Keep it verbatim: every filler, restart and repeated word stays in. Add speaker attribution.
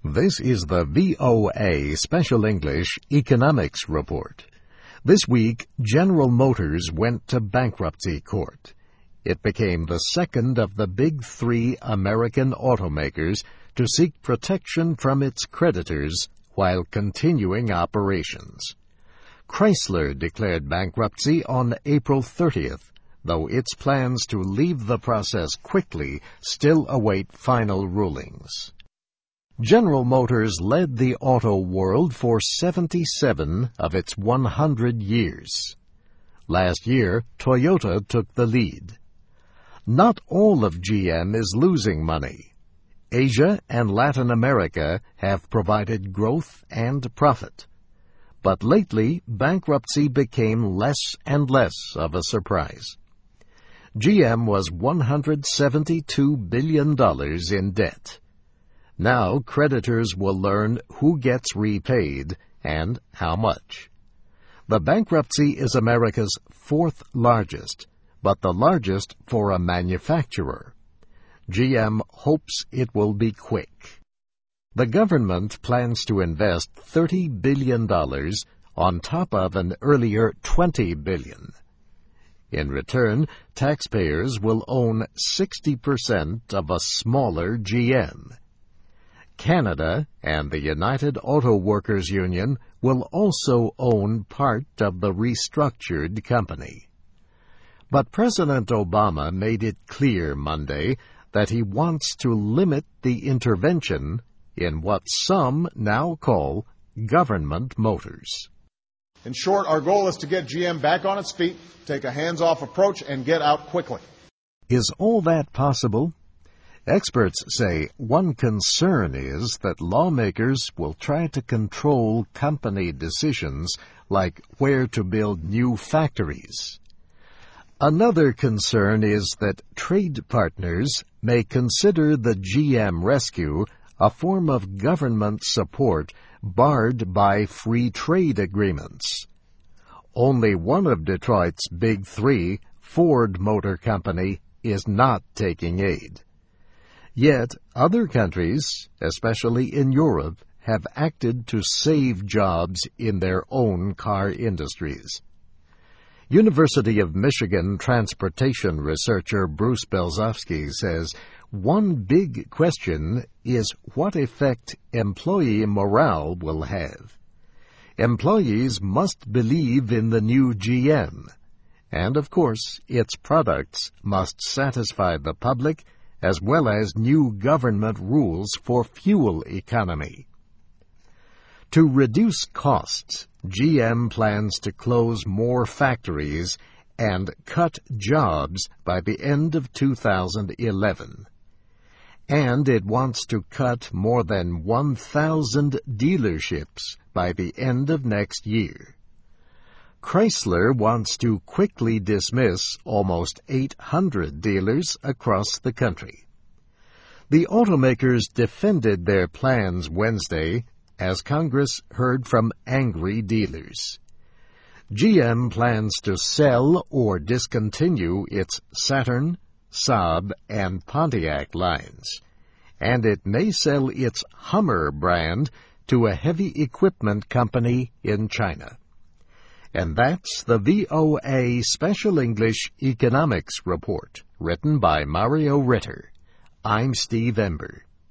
Speaker 1: This is the V O A Special English Economics Report. This week, General Motors went to bankruptcy court. It became the second of the big three American automakers to seek protection from its creditors while continuing operations. Chrysler declared bankruptcy on April thirtieth, though its plans to leave the process quickly still await final rulings. General Motors led the auto world for seventy-seven of its one hundred years. Last year, Toyota took the lead. Not all of G M is losing money. Asia and Latin America have provided growth and profit. But lately, bankruptcy became less and less of a surprise. G M was one hundred seventy-two billion dollars in debt. Now creditors will learn who gets repaid and how much. The bankruptcy is America's fourth largest, but the largest for a manufacturer. G M hopes it will be quick. The government plans to invest thirty billion dollars on top of an earlier twenty billion dollars. In return, taxpayers will own sixty percent of a smaller G M. Canada and the United Auto Workers Union will also own part of the restructured company. But President Obama made it clear Monday that he wants to limit the intervention in what some now call government motors.
Speaker 2: In short, our goal is to get G M back on its feet, take a hands-off approach, and get out quickly.
Speaker 1: Is all that possible? Experts say one concern is that lawmakers will try to control company decisions like where to build new factories. Another concern is that trade partners may consider the G M rescue a form of government support barred by free trade agreements. Only one of Detroit's big three, Ford Motor Company, is not taking aid. Yet other countries, especially in Europe, have acted to save jobs in their own car industries. University of Michigan transportation researcher Bruce Belzovsky says one big question is what effect employee morale will have. Employees must believe in the new G M, and of course its products must satisfy the public as well as new government rules for fuel economy. To reduce costs, G M plans to close more factories and cut jobs by the end of two thousand eleven. And it wants to cut more than one thousand dealerships by the end of next year. Chrysler wants to quickly dismiss almost eight hundred dealers across the country. The automakers defended their plans Wednesday as Congress heard from angry dealers. G M plans to sell or discontinue its Saturn, Saab, and Pontiac lines, and it may sell its Hummer brand to a heavy equipment company in China. And that's the V O A Special English Economics Report, written by Mario Ritter. I'm Steve Ember.